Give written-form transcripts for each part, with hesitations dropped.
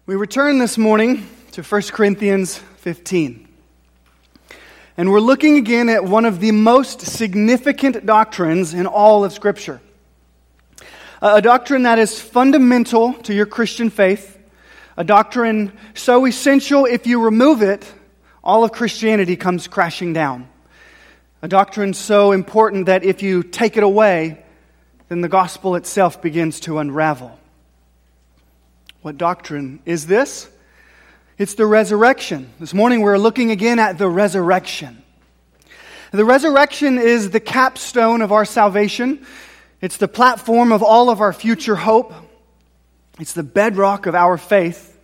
We return this morning to 1 Corinthians 15. And we're looking again at one of the most significant doctrines in all of Scripture. A doctrine that is fundamental to your Christian faith. A doctrine so essential, if you remove it, all of Christianity comes crashing down. A doctrine so important that if you take it away, then the gospel itself begins to unravel. What doctrine is this? It's the resurrection. This morning we're looking again at the resurrection. The resurrection is the capstone of our salvation. It's the platform of all of our future hope. It's the bedrock of our faith.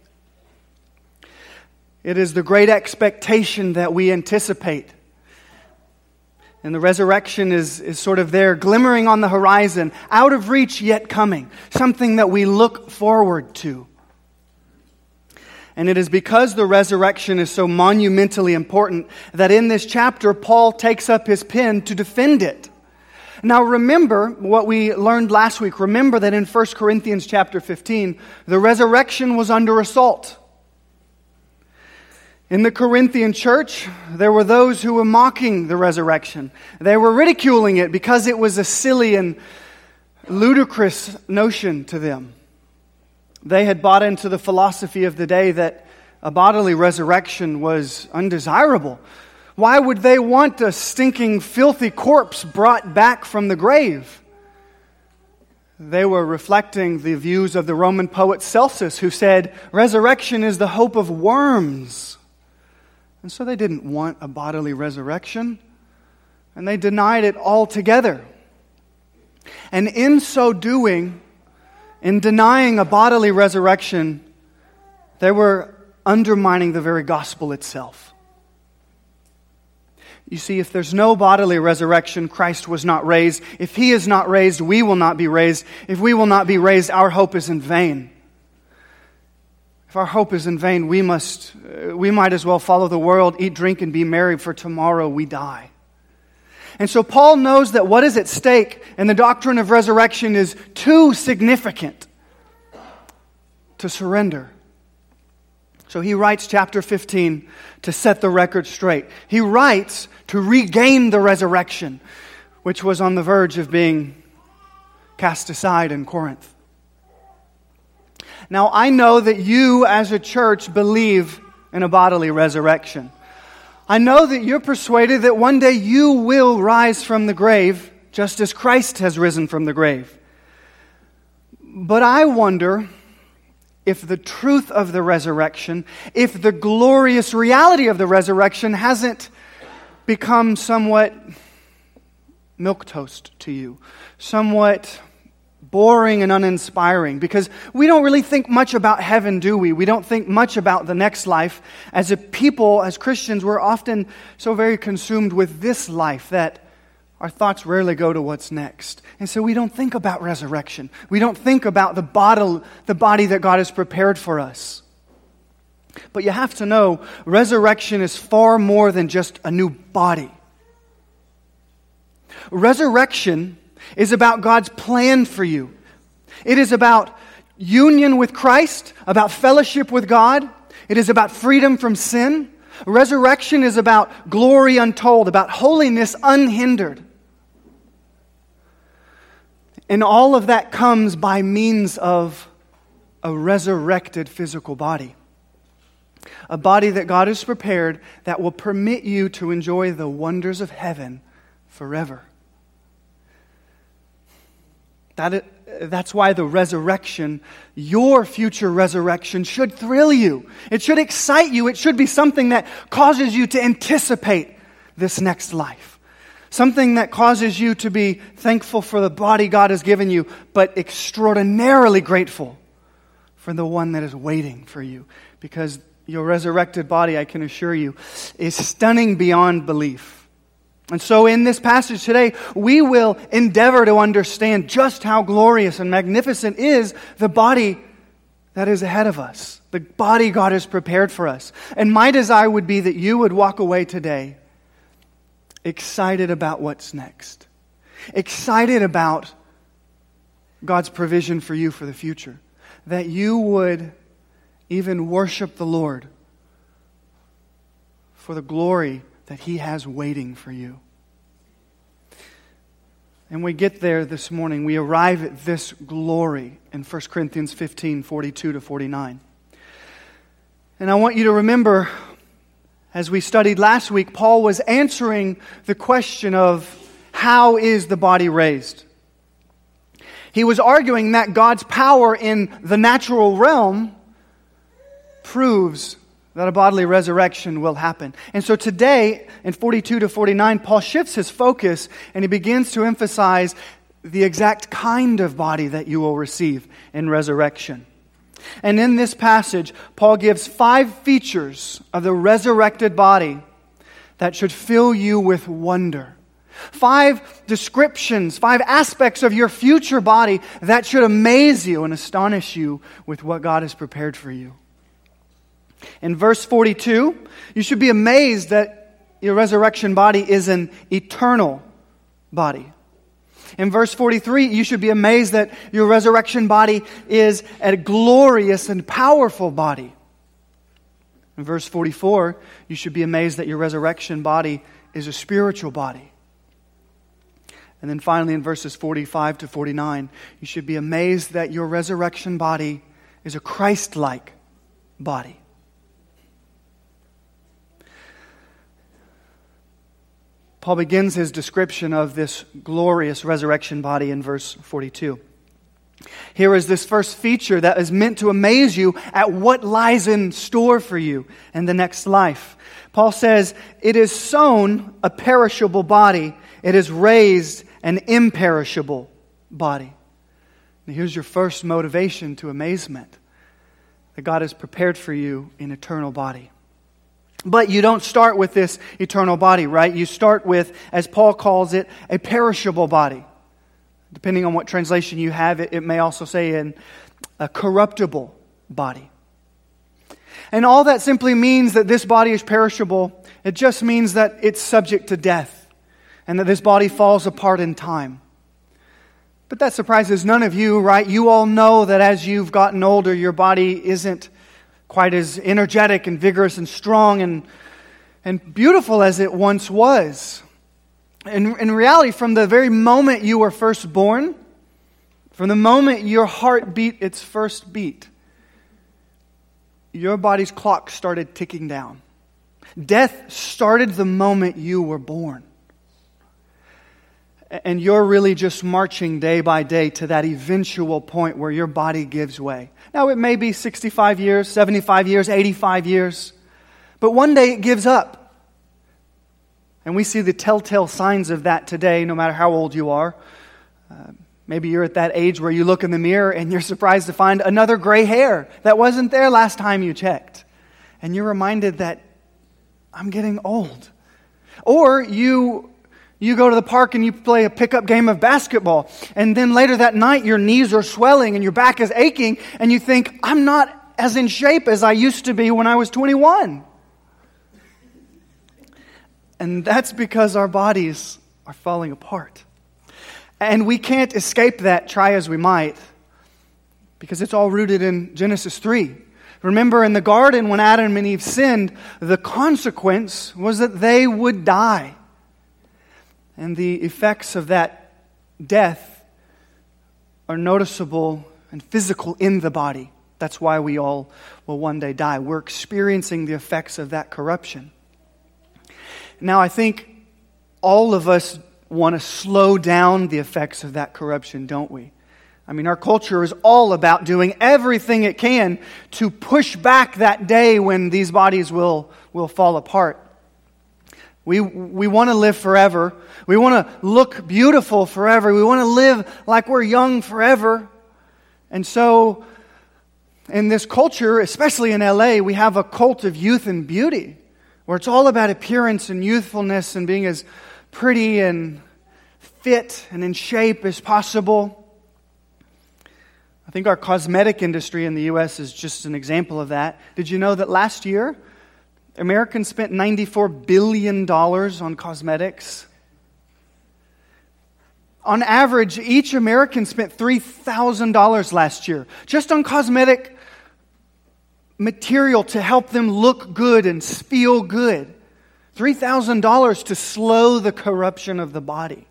It is the great expectation that we anticipate. And the resurrection is sort of there, glimmering on the horizon, out of reach yet coming, something that we look forward to. And it is because the resurrection is so monumentally important that in this chapter, Paul takes up his pen to defend it. Now remember what we learned last week. Remember that in 1 Corinthians chapter 15, the resurrection was under assault. In the Corinthian church, there were those who were mocking the resurrection. They were ridiculing it because it was a silly and ludicrous notion to them. They had bought into the philosophy of the day that a bodily resurrection was undesirable. Why would they want a stinking, filthy corpse brought back from the grave? They were reflecting the views of the Roman poet Celsus, who said, resurrection is the hope of worms. And so they didn't want a bodily resurrection, and they denied it altogether. And in so doing, in denying a bodily resurrection, they were undermining the very gospel itself. You see, if there's no bodily resurrection, Christ was not raised. If He is not raised, we will not be raised. If we will not be raised, our hope is in vain. If our hope is in vain, we might as well follow the world, eat, drink, and be merry, for tomorrow we die. And so Paul knows that what is at stake in the doctrine of resurrection is too significant to surrender. So he writes chapter 15 to set the record straight. He writes to regain the resurrection, which was on the verge of being cast aside in Corinth. Now, I know that you as a church believe in a bodily resurrection. I know that you're persuaded that one day you will rise from the grave, just as Christ has risen from the grave. But I wonder if the truth of the resurrection, if the glorious reality of the resurrection hasn't become somewhat milquetoast to you, somewhat boring and uninspiring, because we don't really think much about heaven, do we? We don't think much about the next life. As a people, as Christians, we're often so very consumed with this life that our thoughts rarely go to what's next. And so we don't think about resurrection. We don't think about the body that God has prepared for us. But you have to know, resurrection is far more than just a new body. Resurrection is about God's plan for you. It is about union with Christ, about fellowship with God. It is about freedom from sin. Resurrection is about glory untold, about holiness unhindered. And all of that comes by means of a resurrected physical body. A body that God has prepared that will permit you to enjoy the wonders of heaven forever. That's why the resurrection, your future resurrection, should thrill you. It should excite you. It should be something that causes you to anticipate this next life. Something that causes you to be thankful for the body God has given you, but extraordinarily grateful for the one that is waiting for you. Because your resurrected body, I can assure you, is stunning beyond belief. And so in this passage today, we will endeavor to understand just how glorious and magnificent is the body that is ahead of us, the body God has prepared for us. And my desire would be that you would walk away today excited about what's next, excited about God's provision for you for the future, that you would even worship the Lord for the glory that He has waiting for you. And we get there this morning. We arrive at this glory in 1 Corinthians 15, 42 to 49. And I want you to remember, as we studied last week, Paul was answering the question of how is the body raised? He was arguing that God's power in the natural realm proves that a bodily resurrection will happen. And so today, in 42 to 49, Paul shifts his focus and he begins to emphasize the exact kind of body that you will receive in resurrection. And in this passage, Paul gives 5 features of the resurrected body that should fill you with wonder. 5 descriptions, 5 aspects of your future body that should amaze you and astonish you with what God has prepared for you. In verse 42, you should be amazed that your resurrection body is an eternal body. In verse 43, you should be amazed that your resurrection body is a glorious and powerful body. In verse 44, you should be amazed that your resurrection body is a spiritual body. And then finally in verses 45 to 49, you should be amazed that your resurrection body is a Christ-like body. Paul begins his description of this glorious resurrection body in verse 42. Here is this first feature that is meant to amaze you at what lies in store for you in the next life. Paul says, it is sown a perishable body, it is raised an imperishable body. And here's your first motivation to amazement, that God has prepared for you an eternal body. But you don't start with this eternal body, right? You start with, as Paul calls it, a perishable body. Depending on what translation you have, it may also say a corruptible body. And all that simply means that this body is perishable. It just means that it's subject to death and that this body falls apart in time. But that surprises none of you, right? You all know that as you've gotten older, your body isn't quite as energetic and vigorous and strong and beautiful as it once was. In reality, from the very moment you were first born, from the moment your heart beat its first beat, your body's clock started ticking down. Death started the moment you were born. And you're really just marching day by day to that eventual point where your body gives way. Now, it may be 65 years, 75 years, 85 years, but one day it gives up. And we see the telltale signs of that today, no matter how old you are. Maybe you're at that age where you look in the mirror and you're surprised to find another gray hair that wasn't there last time you checked. And you're reminded that I'm getting old. Or you go to the park and you play a pickup game of basketball. And then later that night, your knees are swelling and your back is aching. And you think, I'm not as in shape as I used to be when I was 21. And that's because our bodies are falling apart. And we can't escape that, try as we might, because it's all rooted in Genesis 3. Remember in the garden when Adam and Eve sinned, the consequence was that they would die. And the effects of that death are noticeable and physical in the body. That's why we all will one day die. We're experiencing the effects of that corruption. Now, I think all of us want to slow down the effects of that corruption, don't we? I mean, our culture is all about doing everything it can to push back that day when these bodies will fall apart. We want to live forever. We want to look beautiful forever. We want to live like we're young forever. And so, in this culture, especially in LA, we have a cult of youth and beauty, where it's all about appearance and youthfulness and being as pretty and fit and in shape as possible. I think our cosmetic industry in the U.S. is just an example of that. Did you know that last year, Americans spent $94 billion on cosmetics? On average, each American spent $3,000 last year just on cosmetic material to help them look good and feel good. $3,000 to slow the corruption of the body.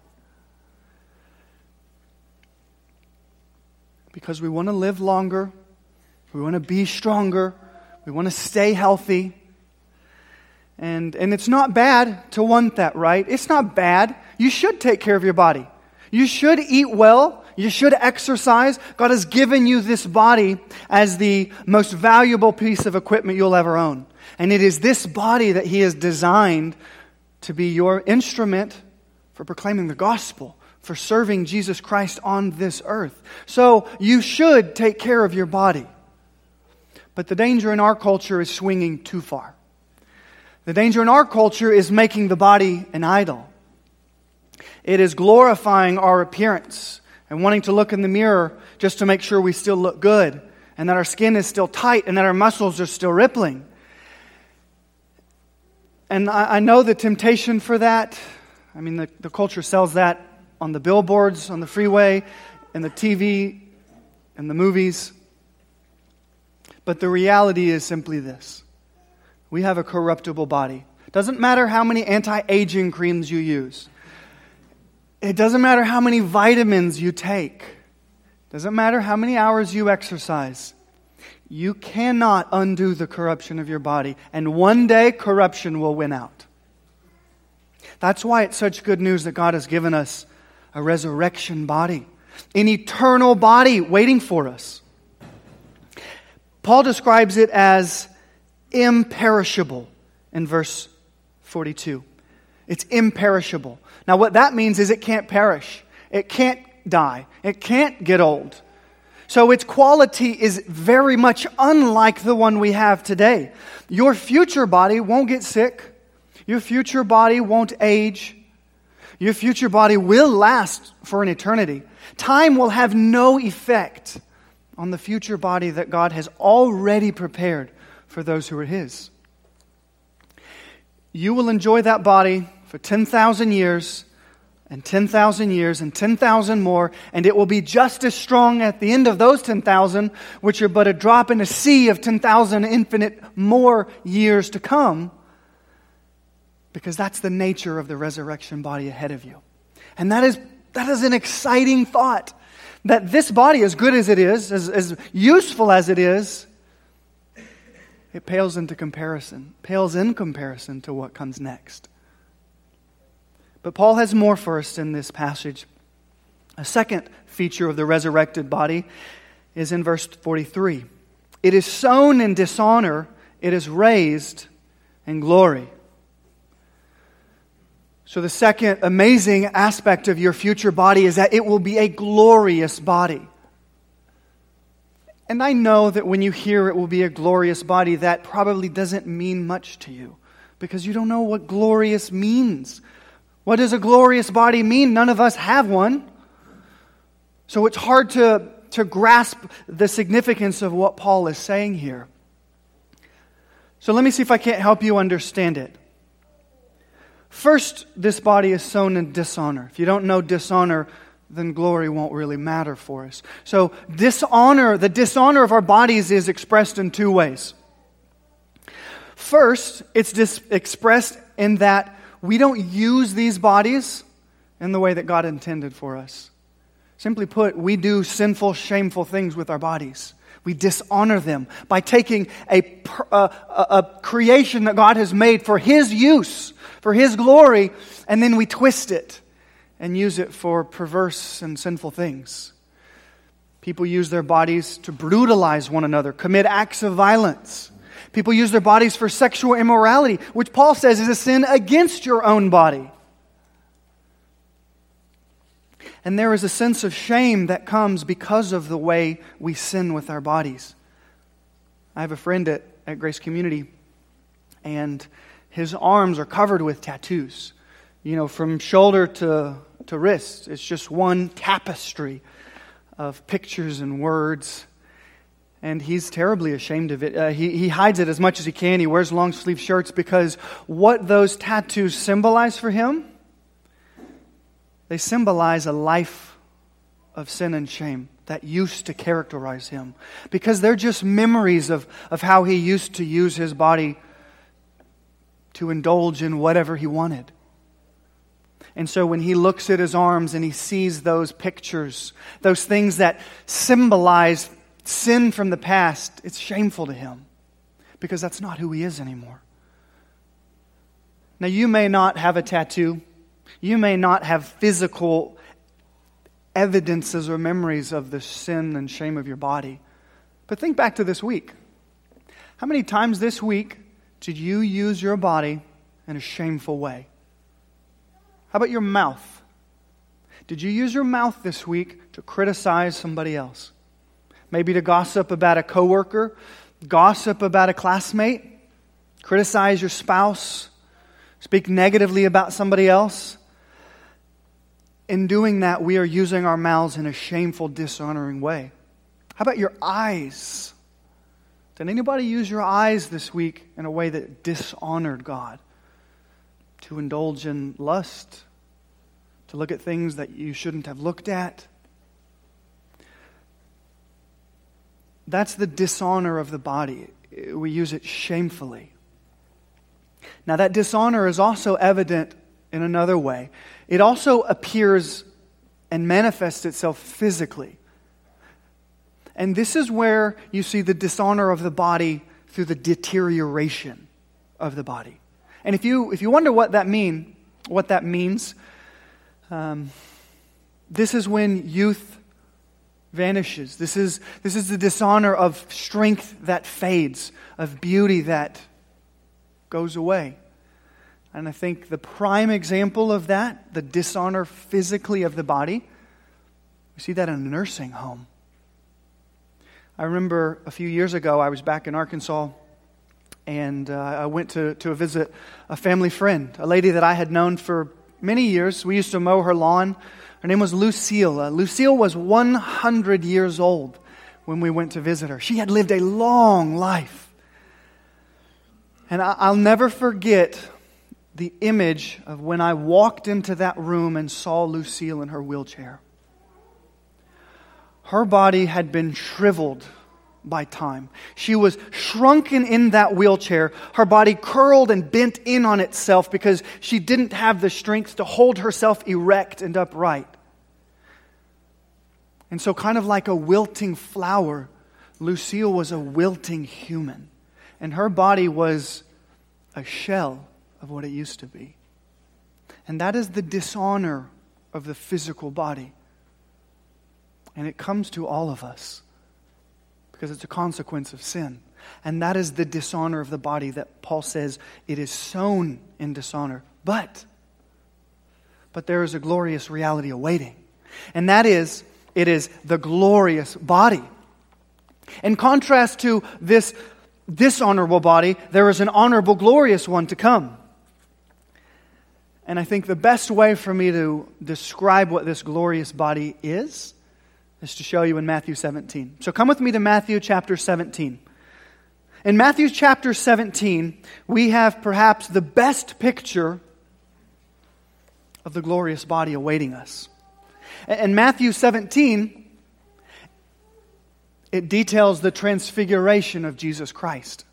Because we want to live longer, we want to be stronger, we want to stay healthy. And it's not bad to want that, right? It's not bad. You should take care of your body. You should eat well. You should exercise. God has given you this body as the most valuable piece of equipment you'll ever own. And it is this body that He has designed to be your instrument for proclaiming the gospel, for serving Jesus Christ on this earth. So you should take care of your body. But the danger in our culture is swinging too far. The danger in our culture is making the body an idol. It is glorifying our appearance and wanting to look in the mirror just to make sure we still look good and that our skin is still tight and that our muscles are still rippling. And I know the temptation for that. I mean, the culture sells that on the billboards, on the freeway, and the TV, and the movies. But the reality is simply this. We have a corruptible body. It doesn't matter how many anti-aging creams you use. It doesn't matter how many vitamins you take. It doesn't matter how many hours you exercise. You cannot undo the corruption of your body. And one day, corruption will win out. That's why it's such good news that God has given us a resurrection body. An eternal body waiting for us. Paul describes it as imperishable in verse 42. It's imperishable. Now what that means is it can't perish. It can't die. It can't get old. So its quality is very much unlike the one we have today. Your future body won't get sick. Your future body won't age. Your future body will last for an eternity. Time will have no effect on the future body that God has already prepared for those who are His. You will enjoy that body for 10,000 years and 10,000 years and 10,000 more, and it will be just as strong at the end of those 10,000, which are but a drop in a sea of 10,000 infinite more years to come, because that's the nature of the resurrection body ahead of you. And that is an exciting thought, that this body, as good as it is, as useful as it is, it pales in comparison to what comes next. But Paul has more for us in this passage. A second feature of the resurrected body is in verse 43. It is sown in dishonor, it is raised in glory. So the second amazing aspect of your future body is that it will be a glorious body. And I know that when you hear it will be a glorious body, that probably doesn't mean much to you, because you don't know what glorious means. What does a glorious body mean? None of us have one. So it's hard to grasp the significance of what Paul is saying here. So let me see if I can't help you understand it. First, this body is sown in dishonor. If you don't know dishonor, then glory won't really matter for us. So the dishonor of our bodies is expressed in two ways. First, it's expressed in that we don't use these bodies in the way that God intended for us. Simply put, we do sinful, shameful things with our bodies. We dishonor them by taking a creation that God has made for His use, for His glory, and then we twist it and use it for perverse and sinful things. People use their bodies to brutalize one another, commit acts of violence. People use their bodies for sexual immorality, which Paul says is a sin against your own body. And there is a sense of shame that comes because of the way we sin with our bodies. I have a friend at Grace Community, and his arms are covered with tattoos. You know, from shoulder to wrist. It's just one tapestry of pictures and words. And he's terribly ashamed of it. He hides it as much as he can. He wears long sleeve shirts because what those tattoos symbolize for him, they symbolize a life of sin and shame. that used to characterize him, because they're just memories of how he used to use his body to indulge in whatever he wanted. And so when he looks at his arms and he sees those pictures, those things that symbolize sin from the past, it's shameful to him, because that's not who he is anymore. Now, you may not have a tattoo. You may not have physical evidences or memories of the sin and shame of your body. But think back to this week. How many times this week did you use your body in a shameful way? How about your mouth? Did you use your mouth this week to criticize somebody else? Maybe to gossip about a coworker, gossip about a classmate, criticize your spouse, speak negatively about somebody else. In doing that, we are using our mouths in a shameful, dishonoring way. How about your eyes? Did anybody use your eyes this week in a way that dishonored God? To indulge in lust? To look at things that you shouldn't have looked at? That's the dishonor of the body. We use it shamefully. Now, that dishonor is also evident in another way. It also appears and manifests itself physically. And this is where you see the dishonor of the body through the deterioration of the body. And if you wonder what that means, this is when youth vanishes. This is the dishonor of strength that fades, of beauty that goes away. And I think the prime example of that, the dishonor physically of the body, we see that in a nursing home. I remember a few years ago, I was back in Arkansas, and I went to visit a family friend, a lady that I had known for many years. We used to mow her lawn. Her name was Lucille. Lucille was 100 years old when we went to visit her. She had lived a long life. And I'll never forget the image of when I walked into that room and saw Lucille in her wheelchair. Her body had been shriveled by time. She was shrunken in that wheelchair. Her body curled and bent in on itself because she didn't have the strength to hold herself erect and upright. And so, kind of like a wilting flower, Lucille was a wilting human. And her body was a shell of what it used to be. And that is the dishonor of the physical body. And it comes to all of us because it's a consequence of sin. And that is the dishonor of the body that Paul says it is sown in dishonor. But there is a glorious reality awaiting. And that is, it is the glorious body. In contrast to this dishonorable body, there is an honorable, glorious one to come. And I think the best way for me to describe what this glorious body is to show you in Matthew 17. So come with me to Matthew chapter 17. In Matthew chapter 17, we have perhaps the best picture of the glorious body awaiting us. In Matthew 17, it details the transfiguration of Jesus Christ.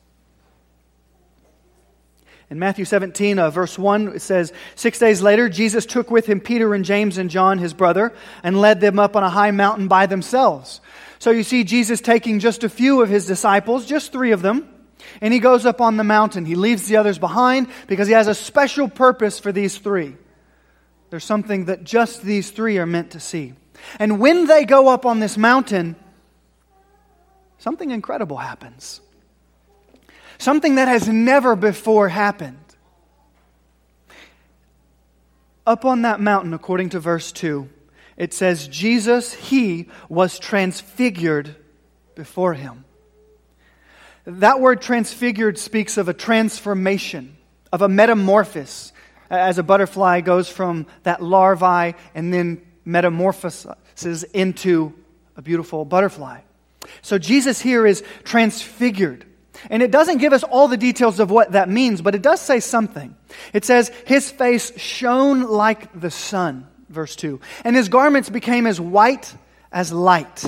In Matthew 17, verse 1, it says, 6 days later, Jesus took with him Peter and James and John, his brother, and led them up on a high mountain by themselves. So you see Jesus taking just a few of his disciples, just 3 of them, and he goes up on the mountain. He leaves the others behind because he has a special purpose for these 3. There's something that just these 3 are meant to see. And when they go up on this mountain, something incredible happens. Something that has never before happened. Up on that mountain, according to verse 2, it says, Jesus, he was transfigured before him. That word transfigured speaks of a transformation, of a metamorphosis, as a butterfly goes from that larvae and then metamorphoses into a beautiful butterfly. So Jesus here is transfigured. And it doesn't give us all the details of what that means, but it does say something. It says, his face shone like the sun, verse 2. And his garments became as white as light.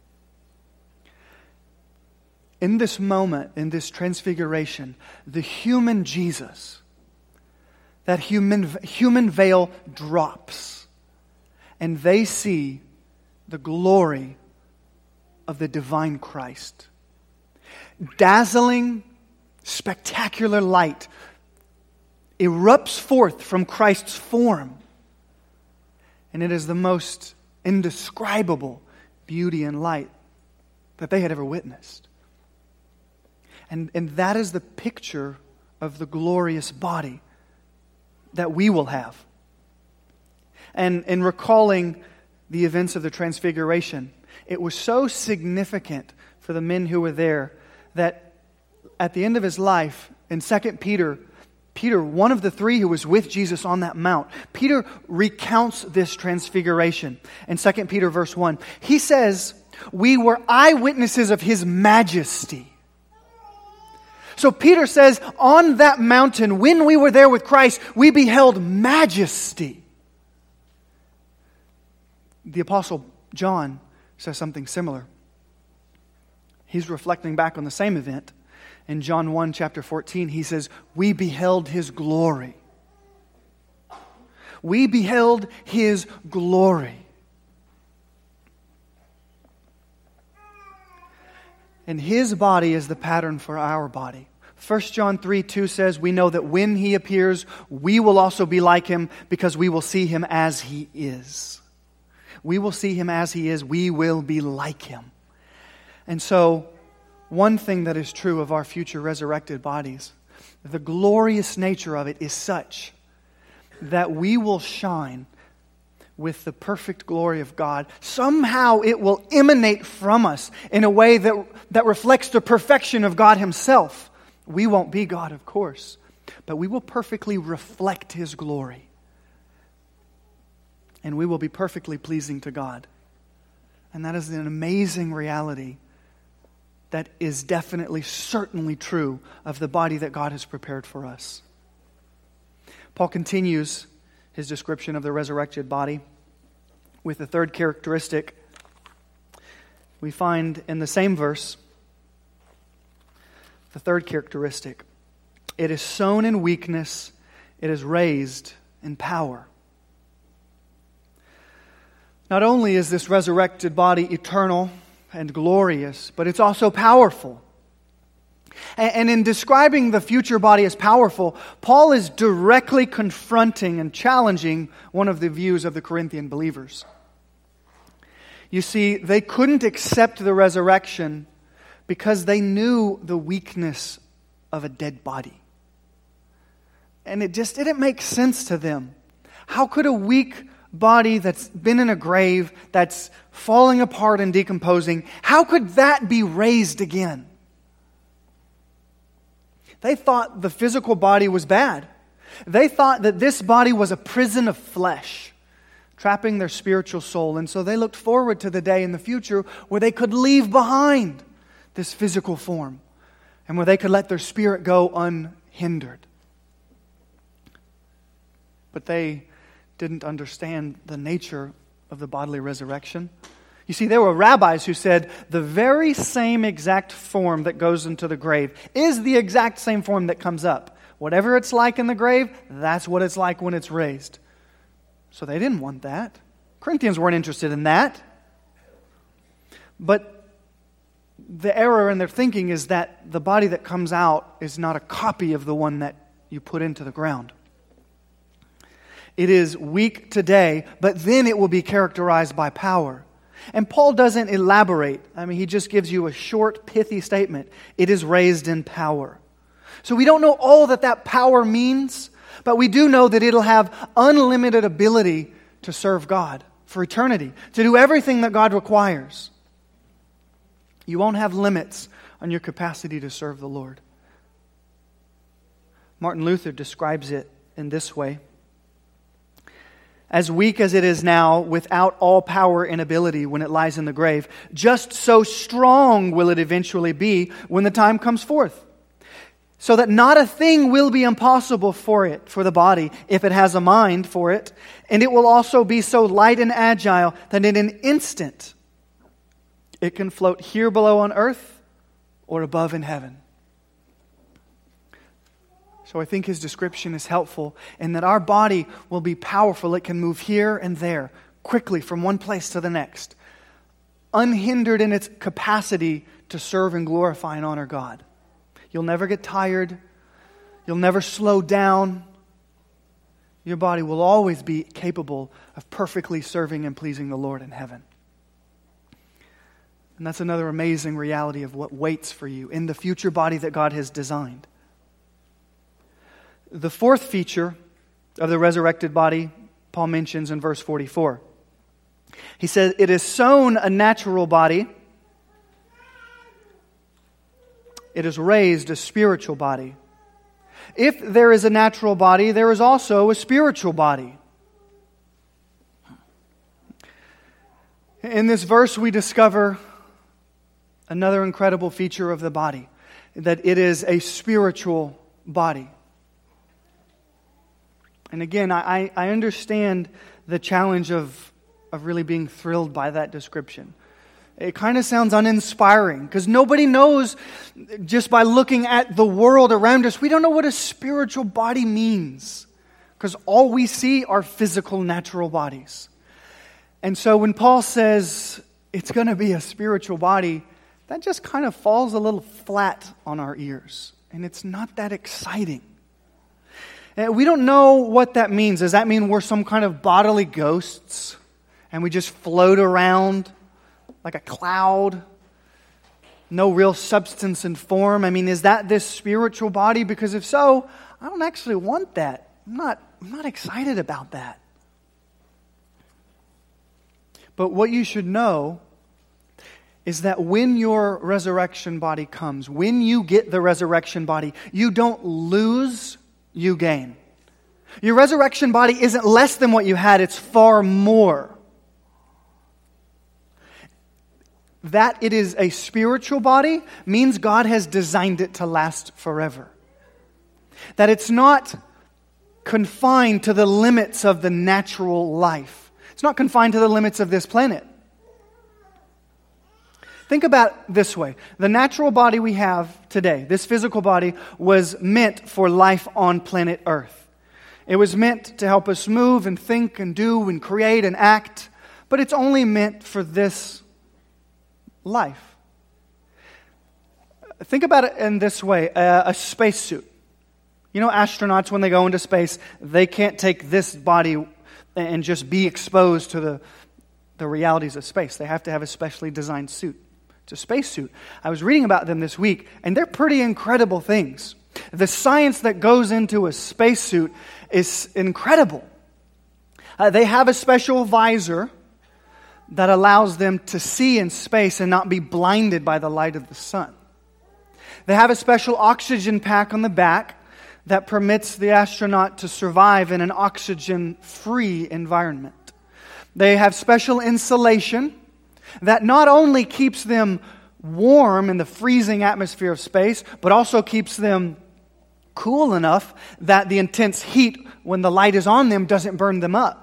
In this moment, in this transfiguration, the human Jesus, that human veil drops, and they see the glory of the divine Christ. Dazzling, spectacular light erupts forth from Christ's form, and it is the most indescribable beauty and light that they had ever witnessed. And that is the picture of the glorious body that we will have. And in recalling the events of the Transfiguration, it was so significant for the men who were there that at the end of his life, in 2 Peter, one of the three who was with Jesus on that mount, Peter recounts this transfiguration. In 2 Peter verse 1, he says, "We were eyewitnesses of His majesty." So Peter says, on that mountain, when we were there with Christ, we beheld majesty. The Apostle John says something similar. He's reflecting back on the same event. In John 1, chapter 14, he says, we beheld His glory. We beheld His glory. And His body is the pattern for our body. 1 John 3:2 says, we know that when He appears, we will also be like Him because we will see Him as He is. We will see Him as He is. We will be like Him. And so, one thing that is true of our future resurrected bodies, the glorious nature of it is such that we will shine with the perfect glory of God. Somehow it will emanate from us in a way that reflects the perfection of God Himself. We won't be God, of course, but we will perfectly reflect His glory. And we will be perfectly pleasing to God. And that is an amazing reality that is definitely, certainly true of the body that God has prepared for us. Paul continues his description of the resurrected body with the third characteristic we find in the same verse. The third characteristic: it is sown in weakness, it is raised in power. Not only is this resurrected body eternal and glorious, but it's also powerful. And in describing the future body as powerful, Paul is directly confronting and challenging one of the views of the Corinthian believers. You see, they couldn't accept the resurrection because they knew the weakness of a dead body. And it just didn't make sense to them. How could a weak body that's been in a grave, that's falling apart and decomposing, how could that be raised again? They thought the physical body was bad. They thought that this body was a prison of flesh, trapping their spiritual soul. And so they looked forward to the day in the future where they could leave behind this physical form and where they could let their spirit go unhindered. But they didn't understand the nature of the bodily resurrection. You see, there were rabbis who said the very same exact form that goes into the grave is the exact same form that comes up. Whatever it's like in the grave, that's what it's like when it's raised. So they didn't want that. Corinthians weren't interested in that. But the error in their thinking is that the body that comes out is not a copy of the one that you put into the ground. It is weak today, but then it will be characterized by power. And Paul doesn't elaborate. He just gives you a short, pithy statement. It is raised in power. So we don't know all that power means, but we do know that it'll have unlimited ability to serve God for eternity, to do everything that God requires. You won't have limits on your capacity to serve the Lord. Martin Luther describes it in this way: as weak as it is now, without all power and ability when it lies in the grave, just so strong will it eventually be when the time comes forth. So that not a thing will be impossible for it, for the body, if it has a mind for it. And it will also be so light and agile that in an instant It can float here below on earth or above in heaven. So I think his description is helpful in that our body will be powerful. It can move here and there quickly from one place to the next, unhindered in its capacity to serve and glorify and honor God. You'll never get tired. You'll never slow down. Your body will always be capable of perfectly serving and pleasing the Lord in heaven. And that's another amazing reality of what waits for you in the future body that God has designed. The fourth feature of the resurrected body, Paul mentions in verse 44. He says, it is sown a natural body. It is raised a spiritual body. If there is a natural body, there is also a spiritual body. In this verse, we discover another incredible feature of the body, that it is a spiritual body. And again, I understand the challenge of really being thrilled by that description. It kind of sounds uninspiring because nobody knows, just by looking at the world around us, we don't know what a spiritual body means because all we see are physical, natural bodies. And so when Paul says it's going to be a spiritual body, that just kind of falls a little flat on our ears. And it's not that exciting. And we don't know what that means. Does that mean we're some kind of bodily ghosts and we just float around like a cloud, no real substance and form? I mean, is that this spiritual body? Because if so, I don't actually want that. I'm not excited about that. But what you should know is that when your resurrection body comes, when you get the resurrection body, you don't lose, you gain. Your resurrection body isn't less than what you had, it's far more. That it is a spiritual body means God has designed it to last forever. That it's not confined to the limits of the natural life. It's not confined to the limits of this planet. Think about it this way. The natural body we have today, this physical body, was meant for life on planet Earth. It was meant to help us move and think and do and create and act, but it's only meant for this life. Think about it in this way, a spacesuit. You know, astronauts, when they go into space, they can't take this body and just be exposed to the realities of space. They have to have a specially designed suit. It's a spacesuit. I was reading about them this week, and they're pretty incredible things. The science that goes into a spacesuit is incredible. They have a special visor that allows them to see in space and not be blinded by the light of the sun. They have a special oxygen pack on the back that permits the astronaut to survive in an oxygen-free environment. They have special insulation that not only keeps them warm in the freezing atmosphere of space, but also keeps them cool enough that the intense heat when the light is on them doesn't burn them up.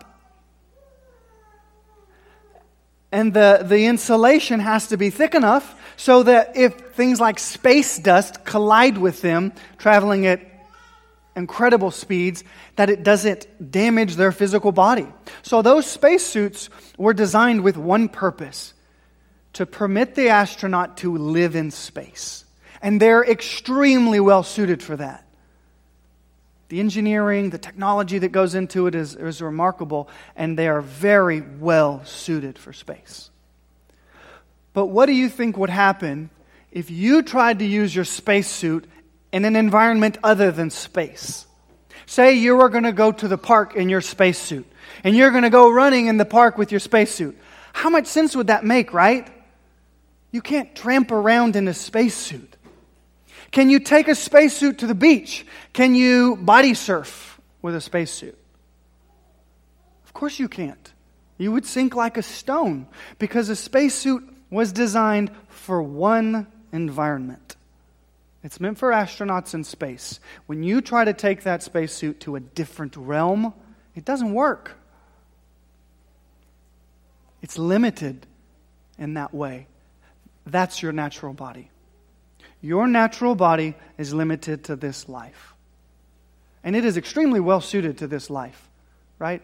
And the insulation has to be thick enough so that if things like space dust collide with them, traveling at incredible speeds, that it doesn't damage their physical body. So those spacesuits were designed with one purpose: to permit the astronaut to live in space. And they're extremely well suited for that. The engineering, the technology that goes into it is remarkable, and they are very well suited for space. But what do you think would happen if you tried to use your spacesuit in an environment other than space? Say you were going to go to the park in your spacesuit, and you're going to go running in the park with your spacesuit. How much sense would that make, right? You can't tramp around in a spacesuit. Can you take a spacesuit to the beach? Can you body surf with a spacesuit? Of course you can't. You would sink like a stone because a spacesuit was designed for one environment. It's meant for astronauts in space. When you try to take that spacesuit to a different realm, it doesn't work. It's limited in that way. That's your natural body. Your natural body is limited to this life. And it is extremely well suited to this life, right?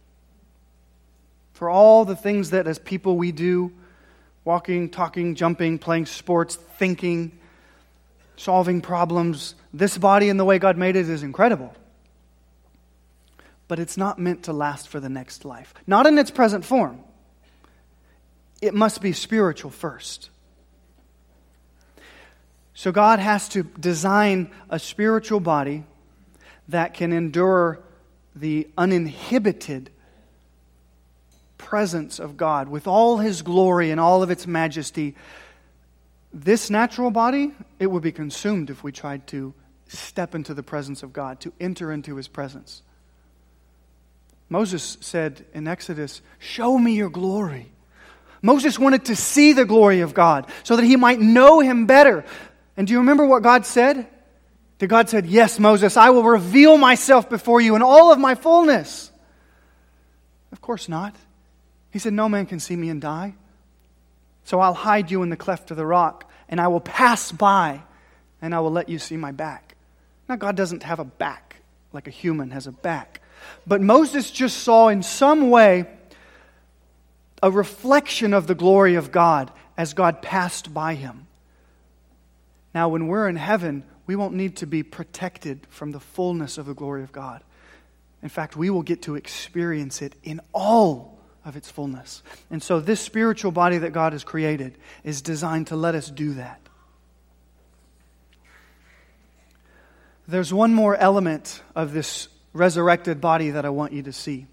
For all the things that as people we do, walking, talking, jumping, playing sports, thinking, solving problems, this body and the way God made it is incredible. But it's not meant to last for the next life. Not in its present form. It must be spiritual first. So God has to design a spiritual body that can endure the uninhibited presence of God with all His glory and all of its majesty. This natural body, it would be consumed if we tried to step into the presence of God, to enter into His presence. Moses said in Exodus, "Show me your glory." Moses wanted to see the glory of God so that he might know Him better. And do you remember what God said? That God said, "Yes, Moses, I will reveal myself before you in all of my fullness." Of course not. He said, "No man can see me and die. So I'll hide you in the cleft of the rock, and I will pass by, and I will let you see my back." Now, God doesn't have a back like a human has a back. But Moses just saw in some way a reflection of the glory of God as God passed by him. Now, when we're in heaven, we won't need to be protected from the fullness of the glory of God. In fact, we will get to experience it in all of its fullness. And so this spiritual body that God has created is designed to let us do that. There's one more element of this resurrected body that I want you to see.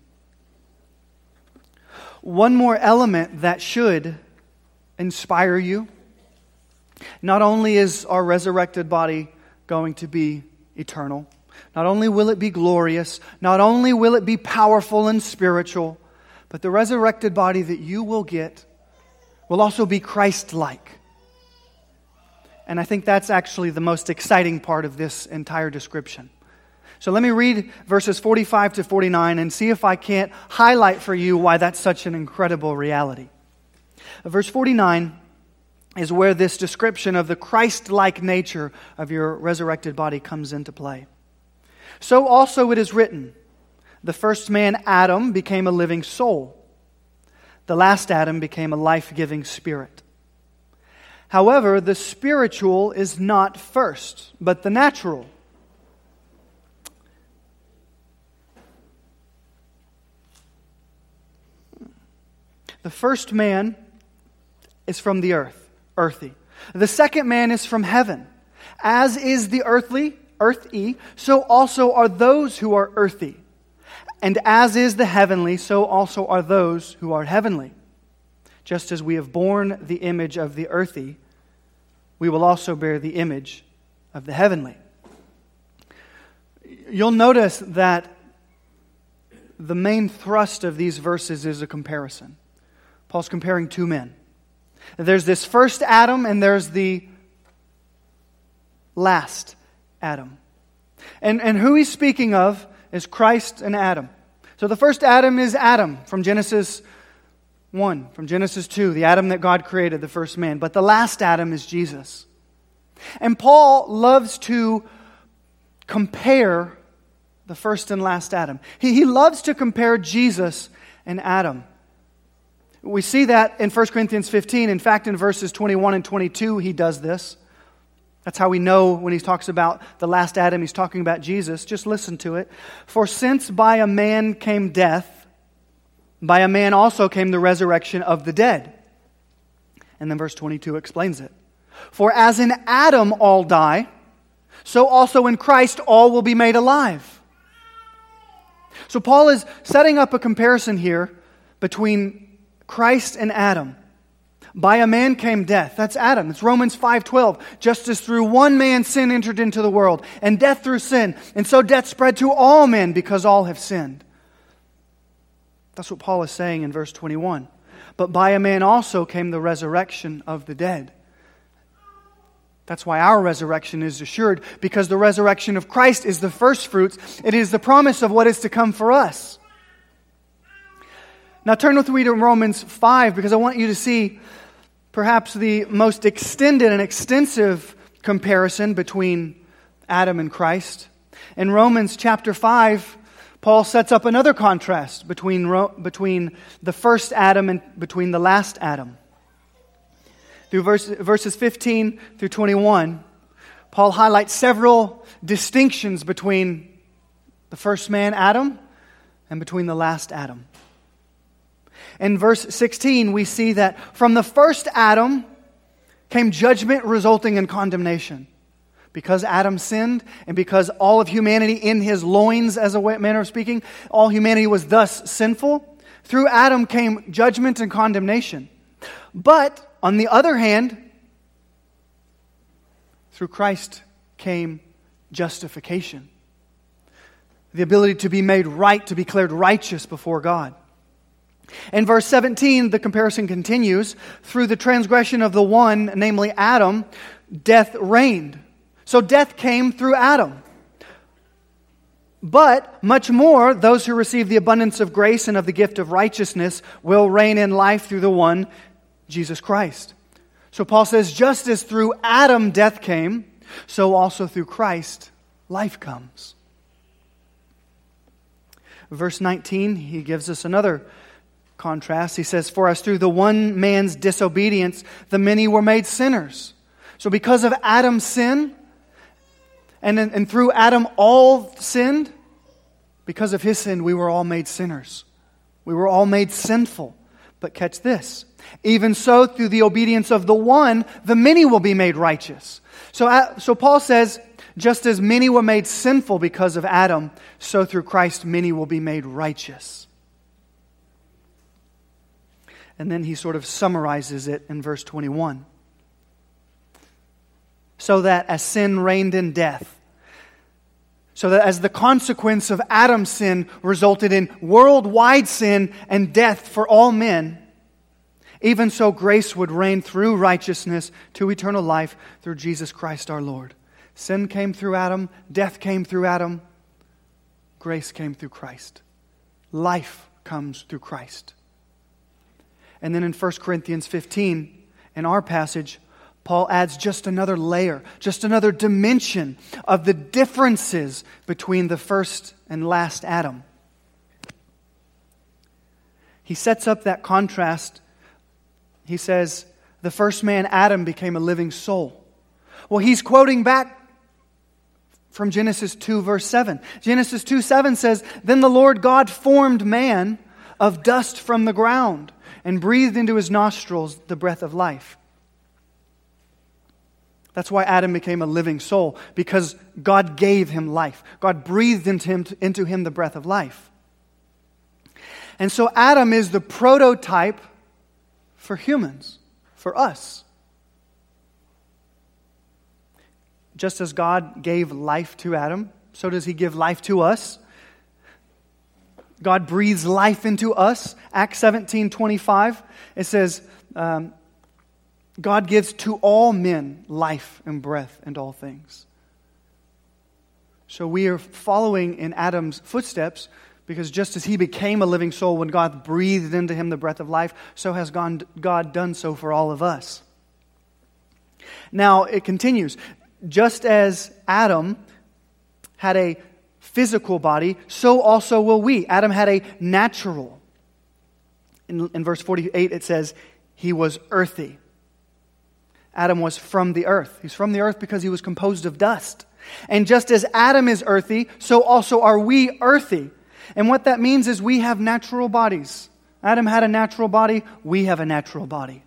One more element that should inspire you. Not only is our resurrected body going to be eternal, not only will it be glorious, not only will it be powerful and spiritual, but the resurrected body that you will get will also be Christ-like. And I think that's actually the most exciting part of this entire description. So let me read verses 45 to 49 and see if I can't highlight for you why that's such an incredible reality. Verse 49 is where this description of the Christ-like nature of your resurrected body comes into play. "So also it is written, the first man, Adam, became a living soul. The last Adam became a life-giving spirit. However, the spiritual is not first, but the natural. The first man is from the earth, earthy. The second man is from heaven. As is the earthy, so also are those who are earthy. And as is the heavenly, so also are those who are heavenly. Just as we have borne the image of the earthy, we will also bear the image of the heavenly." You'll notice that the main thrust of these verses is a comparison. Paul's comparing two men. There's this first Adam and there's the last Adam. And who he's speaking of is Christ and Adam. So the first Adam is Adam from Genesis 1, from Genesis 2, the Adam that God created, the first man. But the last Adam is Jesus. And Paul loves to compare the first and last Adam. He loves to compare Jesus and Adam. We see that in 1 Corinthians 15. In fact, in verses 21 and 22, he does this. That's how we know when he talks about the last Adam, he's talking about Jesus. Just listen to it. "For since by a man came death, by a man also came the resurrection of the dead." And then verse 22 explains it. "For as in Adam all die, so also in Christ all will be made alive." So Paul is setting up a comparison here between Christ and Adam. By a man came death. That's Adam. It's Romans 5:12. "Just as through one man sin entered into the world, and death through sin, and so death spread to all men because all have sinned." That's what Paul is saying in verse 21. "But by a man also came the resurrection of the dead." That's why our resurrection is assured, because the resurrection of Christ is the first fruits. It is the promise of what is to come for us. Now turn with me to Romans 5, because I want you to see perhaps the most extended and extensive comparison between Adam and Christ. In Romans chapter 5, Paul sets up another contrast between the first Adam and between the last Adam. Through verses 15 through 21, Paul highlights several distinctions between the first man, Adam, and between the last Adam. In verse 16, we see that from the first Adam came judgment resulting in condemnation. Because Adam sinned, and because all of humanity in his loins, as a manner of speaking, all humanity was thus sinful, through Adam came judgment and condemnation. But, on the other hand, through Christ came justification. The ability to be made right, to be declared righteous before God. In verse 17, the comparison continues. Through the transgression of the one, namely Adam, death reigned. So death came through Adam. But much more, those who receive the abundance of grace and of the gift of righteousness will reign in life through the one, Jesus Christ. So Paul says, just as through Adam death came, so also through Christ life comes. Verse 19, he gives us another contrast. He says, for as through the one man's disobedience, the many were made sinners. So because of Adam's sin, and through Adam all sinned, because of his sin we were all made sinners. We were all made sinful. But catch this, even so through the obedience of the one, the many will be made righteous. So Paul says, just as many were made sinful because of Adam, so through Christ many will be made righteous. And then he sort of summarizes it in verse 21. So that as sin reigned in death, so that as the consequence of Adam's sin resulted in worldwide sin and death for all men, even so grace would reign through righteousness to eternal life through Jesus Christ our Lord. Sin came through Adam, death came through Adam, grace came through Christ. Life comes through Christ. And then in 1 Corinthians 15, in our passage, Paul adds just another layer, just another dimension of the differences between the first and last Adam. He sets up that contrast. He says, the first man, Adam, became a living soul. Well, he's quoting back from Genesis 2, verse 7. Genesis 2:7 says, then the Lord God formed man of dust from the ground and breathed into his nostrils the breath of life. That's why Adam became a living soul, because God gave him life. God breathed into him the breath of life. And so Adam is the prototype for humans, for us. Just as God gave life to Adam, so does He give life to us. God breathes life into us. Acts 17:25, it says, God gives to all men life and breath and all things. So we are following in Adam's footsteps, because just as he became a living soul when God breathed into him the breath of life, so has God done so for all of us. Now it continues. Just as Adam had a physical body, so also will we. Adam had a natural. In verse 48 it says, he was earthy. Adam was from the earth. He's from the earth because he was composed of dust. And just as Adam is earthy, so also are we earthy. And what that means is we have natural bodies. Adam had a natural body, we have a natural body.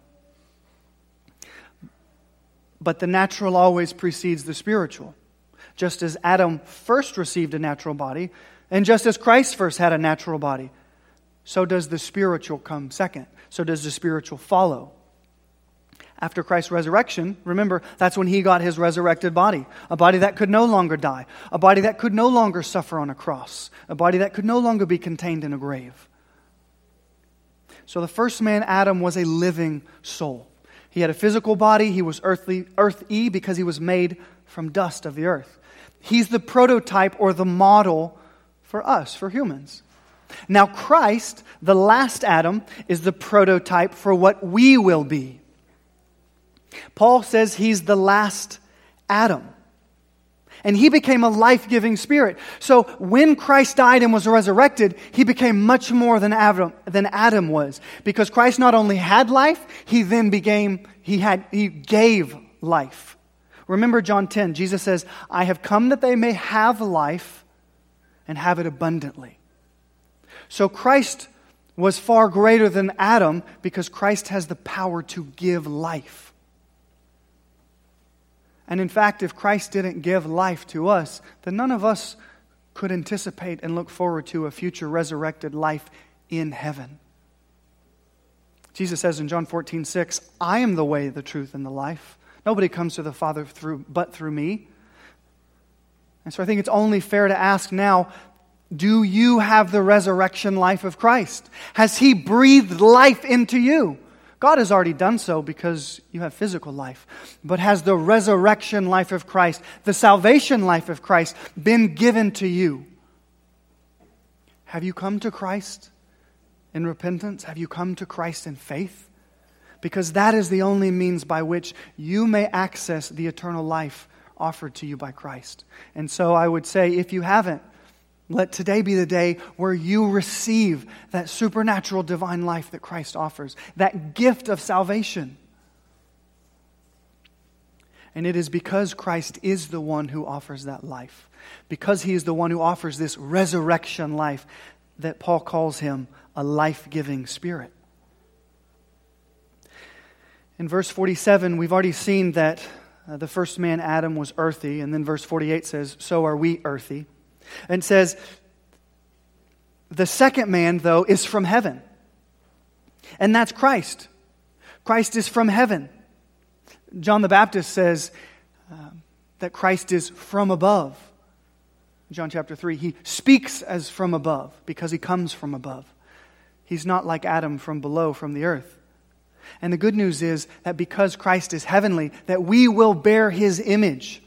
But the natural always precedes the spiritual. Just as Adam first received a natural body, and just as Christ first had a natural body, so does the spiritual come second. So does the spiritual follow. After Christ's resurrection, remember, that's when He got His resurrected body. A body that could no longer die. A body that could no longer suffer on a cross. A body that could no longer be contained in a grave. So the first man, Adam, was a living soul. He had a physical body. He was earthy because he was made from dust of the earth. He's the prototype or the model for us, for humans. Now Christ, the last Adam, is the prototype for what we will be. Paul says he's the last Adam. And he became a life-giving spirit. So when Christ died and was resurrected, he became much more than Adam was. Because Christ not only had life, he gave life. Remember John 10, Jesus says, I have come that they may have life and have it abundantly. So Christ was far greater than Adam because Christ has the power to give life. And in fact, if Christ didn't give life to us, then none of us could anticipate and look forward to a future resurrected life in heaven. Jesus says in John 14:6, I am the way, the truth, and the life. Nobody comes to the Father but through me. And so I think it's only fair to ask now, do you have the resurrection life of Christ? Has He breathed life into you? God has already done so because you have physical life. But has the resurrection life of Christ, the salvation life of Christ, been given to you? Have you come to Christ in repentance? Have you come to Christ in faith? Because that is the only means by which you may access the eternal life offered to you by Christ. And so I would say, if you haven't, let today be the day where you receive that supernatural divine life that Christ offers, that gift of salvation. And it is because Christ is the one who offers that life, because He is the one who offers this resurrection life, that Paul calls Him a life-giving Spirit. In verse 47, we've already seen that the first man, Adam, was earthy, and then verse 48 says, so are we earthy. And says, the second man, though, is from heaven. And that's Christ. Christ is from heaven. John the Baptist says that Christ is from above. John chapter 3, He speaks as from above because He comes from above. He's not like Adam from below, from the earth. And the good news is that because Christ is heavenly, that we will bear His image.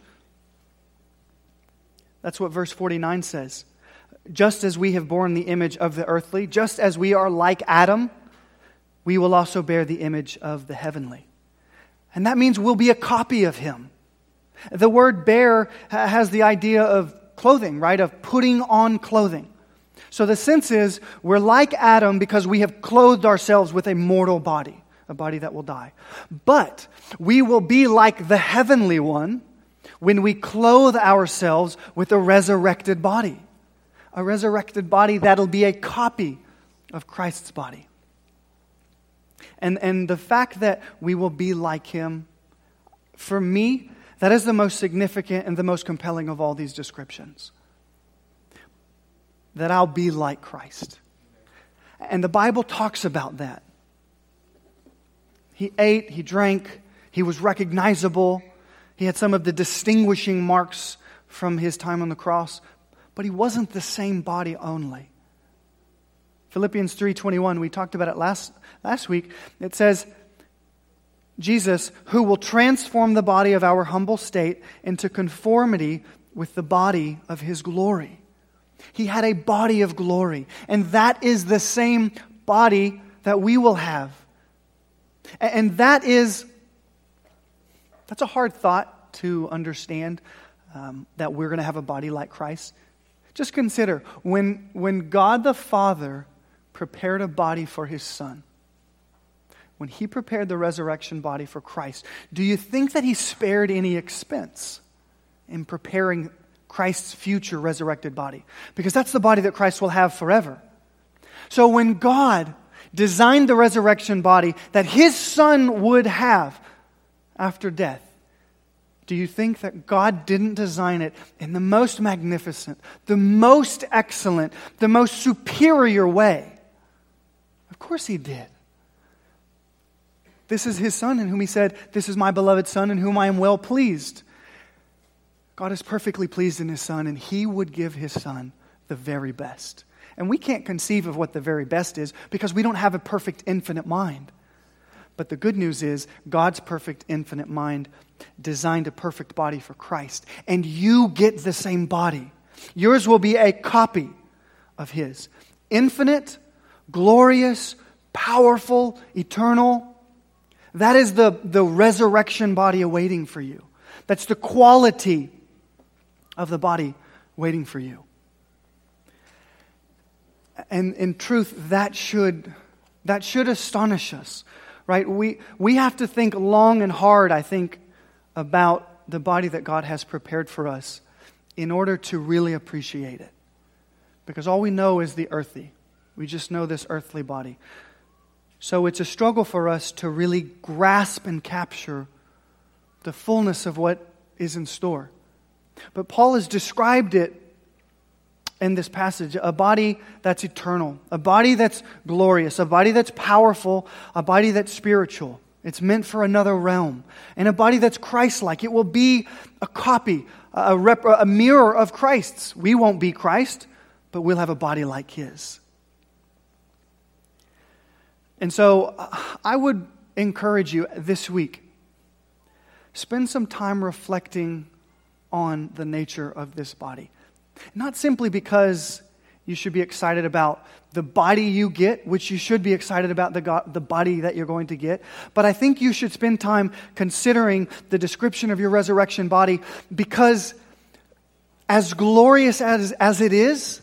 That's what verse 49 says. Just as we have borne the image of the earthly, just as we are like Adam, we will also bear the image of the heavenly. And that means we'll be a copy of Him. The word bear has the idea of clothing, right? Of putting on clothing. So the sense is we're like Adam because we have clothed ourselves with a mortal body, a body that will die. But we will be like the heavenly one when we clothe ourselves with a resurrected body. A resurrected body that'll be a copy of Christ's body. And the fact that we will be like Him, for me, that is the most significant and the most compelling of all these descriptions. That I'll be like Christ. And the Bible talks about that. He ate, He drank, He was recognizable. He had some of the distinguishing marks from His time on the cross, but He wasn't the same body only. Philippians 3:21, we talked about it last week. It says, Jesus, who will transform the body of our humble state into conformity with the body of His glory. He had a body of glory, and that is the same body that we will have. And that's a hard thought to understand, that we're going to have a body like Christ. Just consider, when God the Father prepared a body for His Son, when He prepared the resurrection body for Christ, do you think that He spared any expense in preparing Christ's future resurrected body? Because that's the body that Christ will have forever. So when God designed the resurrection body that His Son would have after death, do you think that God didn't design it in the most magnificent, the most excellent, the most superior way? Of course He did. This is His Son in whom He said, "This is my beloved Son in whom I am well pleased." God is perfectly pleased in His Son, and He would give His Son the very best. And we can't conceive of what the very best is because we don't have a perfect infinite mind. But the good news is God's perfect infinite mind designed a perfect body for Christ. And you get the same body. Yours will be a copy of His. Infinite, glorious, powerful, eternal. That is the resurrection body awaiting for you. That's the quality of the body waiting for you. And in truth, that should astonish us, right? We have to think long and hard, I think, about the body that God has prepared for us in order to really appreciate it. Because all we know is the earthy. We just know this earthly body. So it's a struggle for us to really grasp and capture the fullness of what is in store. But Paul has described it in this passage, a body that's eternal, a body that's glorious, a body that's powerful, a body that's spiritual. It's meant for another realm. And a body that's Christ-like. It will be a copy, a mirror of Christ's. We won't be Christ, but we'll have a body like His. And so I would encourage you this week, spend some time reflecting on the nature of this body. Not simply because you should be excited about the body you get, which you should be excited about the body that you're going to get, but I think you should spend time considering the description of your resurrection body, because as glorious as it is,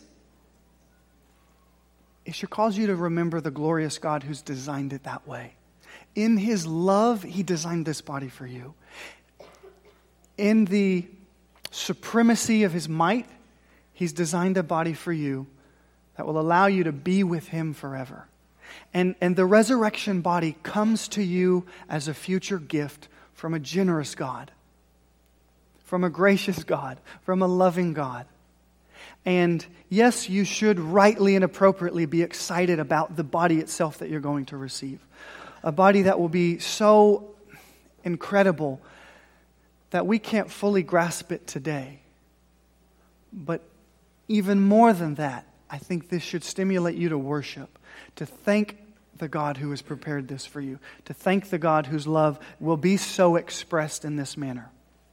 it should cause you to remember the glorious God who's designed it that way. In His love, He designed this body for you. In the supremacy of His might, He's designed a body for you that will allow you to be with Him forever. And the resurrection body comes to you as a future gift from a generous God, from a gracious God, from a loving God. And yes, you should rightly and appropriately be excited about the body itself that you're going to receive. A body that will be so incredible that we can't fully grasp it today. But even more than that, I think this should stimulate you to worship, to thank the God who has prepared this for you, to thank the God whose love will be so expressed in this manner.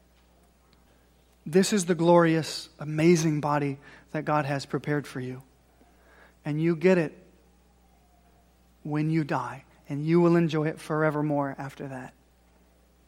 This is the glorious, amazing body that God has prepared for you. And you get it when you die, and you will enjoy it forevermore after that.